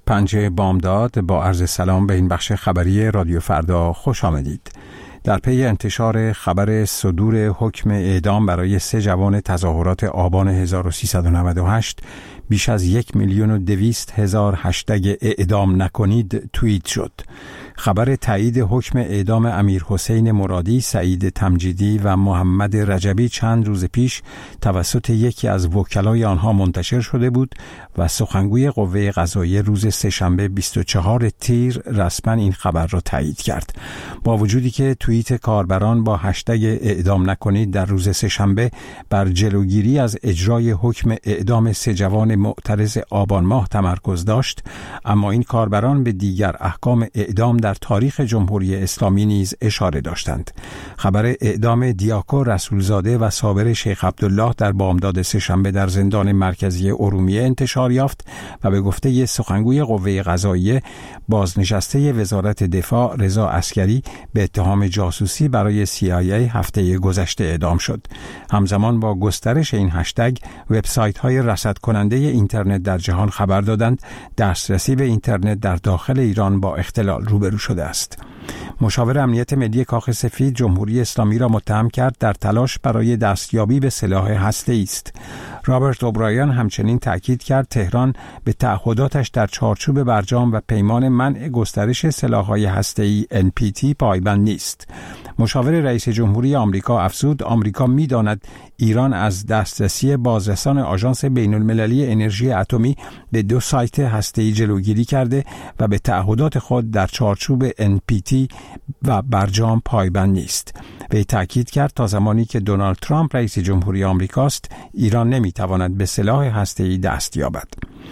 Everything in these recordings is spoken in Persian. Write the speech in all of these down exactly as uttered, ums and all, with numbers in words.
پنج بامداد با عرض سلام به این بخش خبری رادیو فردا خوش آمدید. در پی انتشار خبر صدور حکم اعدام برای سه جوان تظاهرات آبان هزار و سیصد و نود و هشت بیش از یک میلیون و دویست هزار هشتگ اعدام نکنید توییت شد. خبر تایید حکم اعدام امیر حسین مرادی، سعید تمجیدی و محمد رجبی چند روز پیش توسط یکی از وکلای آنها منتشر شده بود و سخنگوی قوه قضاییه روز سه‌شنبه بیست و چهارم تیر رسما این خبر را تایید کرد. با وجودی که توییت کاربران با هشتگ اعدام نکنید در روز سه‌شنبه بر جلوگیری از اجرای حکم اعدام سه جوان معترض آبان ماه تمرکز داشت، اما این کاربران به دیگر احکام اعدام در تاریخ جمهوری اسلامی نیز اشاره داشتند. خبر اعدام دیاکو رسولزاده و صابر شیخ عبدالله در بامداد سه‌شنبه در زندان مرکزی ارومیه انتشار یافت و به گفته سخنگوی قوه قضاییه بازنشسته وزارت دفاع رضا عسکری به اتهام جاسوسی برای سی آی ای هفته گذشته اعدام شد. همزمان با گسترش این هشتگ، وبسایت‌های رصد کننده اینترنت در جهان خبر دادند دسترسی به اینترنت در داخل ایران با اختلال روبرو شده است. مشاور امنیت ملی کاخ سفید جمهوری اسلامی را متهم کرد در تلاش برای دستیابی به سلاح هسته‌ای است. رابرت اوبرایان همچنین تأکید کرد تهران به تعهداتش در چارچوب برجام و پیمان منع گسترش سلاح‌های هسته‌ای ان پی تی پایبند نیست. مشاور رئیس جمهوری آمریکا افزود آمریکا می‌داند ایران از دسترسی بازرسان آژانس بین‌المللی انرژی اتمی به دو سایت هسته‌ای جلوگیری کرده و به تعهدات خود در چارچوب ان پی تی و برجام پایبند نیست. وی تأکید کرد تا زمانی که دونالد ترامپ رئیس جمهوری آمریکاست ایران نمی‌تواند به سلاح هسته‌ای دست یابد.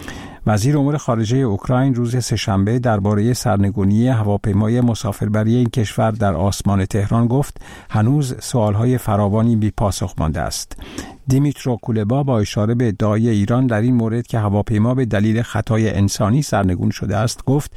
وزیر امور خارجه اوکراین روز سه‌شنبه درباره سرنگونی هواپیمای مسافربری این کشور در آسمان تهران گفت هنوز سوالهای فراوانی بی پاسخ مانده است. دیمیترو کولبا با اشاره به ادعای ایران در این مورد که هواپیما به دلیل خطای انسانی سرنگون شده است گفت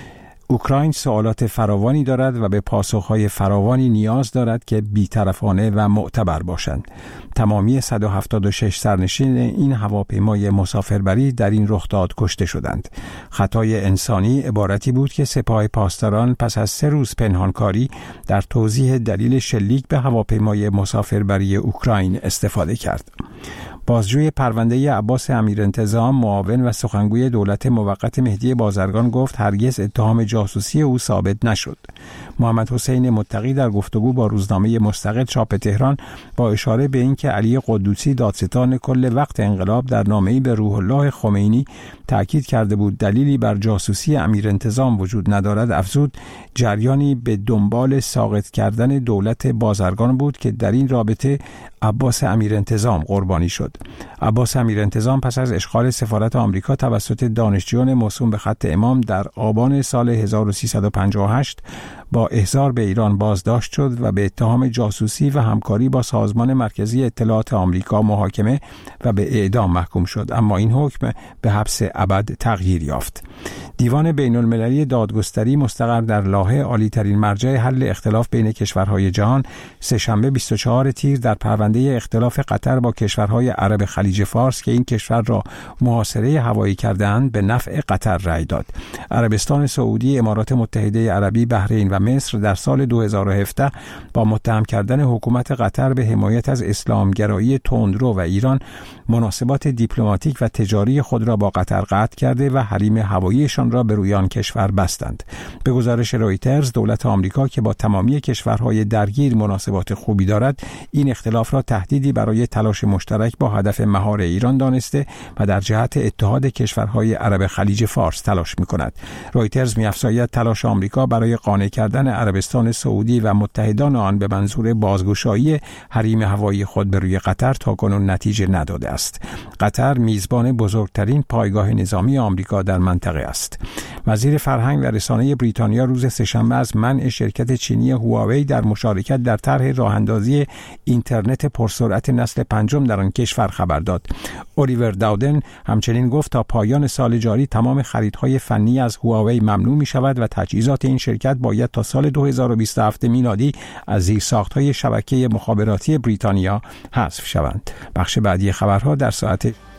اوکراین سوالات فراوانی دارد و به پاسخهای فراوانی نیاز دارد که بی‌طرفانه و معتبر باشند. تمامی صد و هفتاد و شش سرنشین این هواپیمای مسافربری در این رخداد کشته شدند. خطای انسانی عبارتی بود که سپاه پاسداران پس از سه روز پنهانکاری در توضیح دلیل شلیک به هواپیمای مسافربری اوکراین استفاده کرد. بازجوی پرونده عباس امیرانتظام معاون و سخنگوی دولت موقت مهدی بازرگان گفت هرگز اتهام جاسوسی او ثابت نشد. محمد حسین متقی در گفتگو با روزنامه مستقل چاپ تهران با اشاره به اینکه علی قدوسی دادستان کل وقت انقلاب در نامه‌ای به روح الله خمینی تأکید کرده بود دلیلی بر جاسوسی امیرانتظام وجود ندارد افزود جریانی به دنبال ساقط کردن دولت بازرگان بود که در این رابطه عباس امیرانتظام قربانی شد. عباس امیرانتظام پس از اشغال سفارت آمریکا توسط دانشجویان موسوم به خط امام در آبان سال هزار و سیصد و پنجاه و هشت با احضار به ایران بازداشت شد و به اتهام جاسوسی و همکاری با سازمان مرکزی اطلاعات آمریکا محاکمه و به اعدام محکوم شد، اما این حکم به حبس ابد تغییر یافت. دیوان بین‌المللی دادگستری مستقر در لاهه، عالی‌ترین مرجع حل اختلاف بین کشورهای جهان، سه‌شنبه بیست و چهارم تیر در پرونده اختلاف قطر با کشورهای عرب خلیج فارس که این کشور را محاصره هوایی کرده‌اند به نفع قطر رأی داد. عربستان سعودی، امارات متحده عربی، بحرین و مصر در سال دو هزار و هفده با متهم کردن حکومت قطر به حمایت از اسلامگرایی تندرو و ایران مناسبات دیپلماتیک و تجاری خود را با قطر قطع کرده و حریم هواییشان را به روی آن کشور بستند. به گزارش رویترز دولت آمریکا که با تمامی کشورهای درگیر مناسبات خوبی دارد این اختلاف را تهدیدی برای تلاش مشترک با هدف مهار ایران دانسته و در جهت اتحاد کشورهای عرب خلیج فارس تلاش می‌کند. رویترز می‌افزاید تلاش آمریکا برای قانع کردن عربستان سعودی و متحدان آن به منظور بازگشایی حریم هوایی خود به روی قطر تاکنون نتیجه نداده است. قطر میزبان بزرگترین پایگاه نظامی آمریکا در منطقه است. وزیر فرهنگ و رسانه بریتانیا روز سه‌شنبه از منع شرکت چینی هواوی در مشارکت در طرح راه‌اندازی اینترنت پرسرعت نسل پنجم در آن کشور خبر داد. الیور داودن همچنین گفت تا پایان سال جاری تمام خریدهای فنی از هواوی ممنوع می شود و تجهیزات این شرکت باید تا سال دو هزار و بیست و هفت میلادی از زیرساخت‌های شبکه مخابراتی بریتانیا حذف شوند. بخش بعدی خبرها در ساعت